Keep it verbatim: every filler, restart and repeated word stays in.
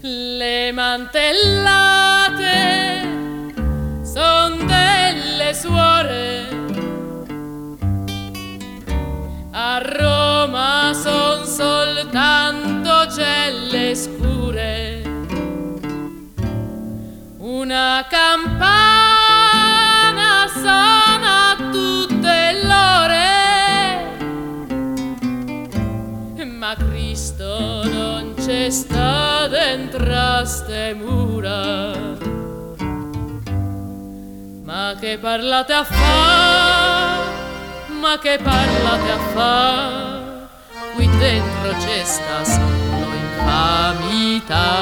Le mantellate son delle suore, a Roma son soltanto celle scure. Una campana suona tutte l'ore, ma Cristo non c'è sta dentro ste mura. Ma che parlate a fa, ma che parlate a fa, qui dentro c'è sta solo infamità.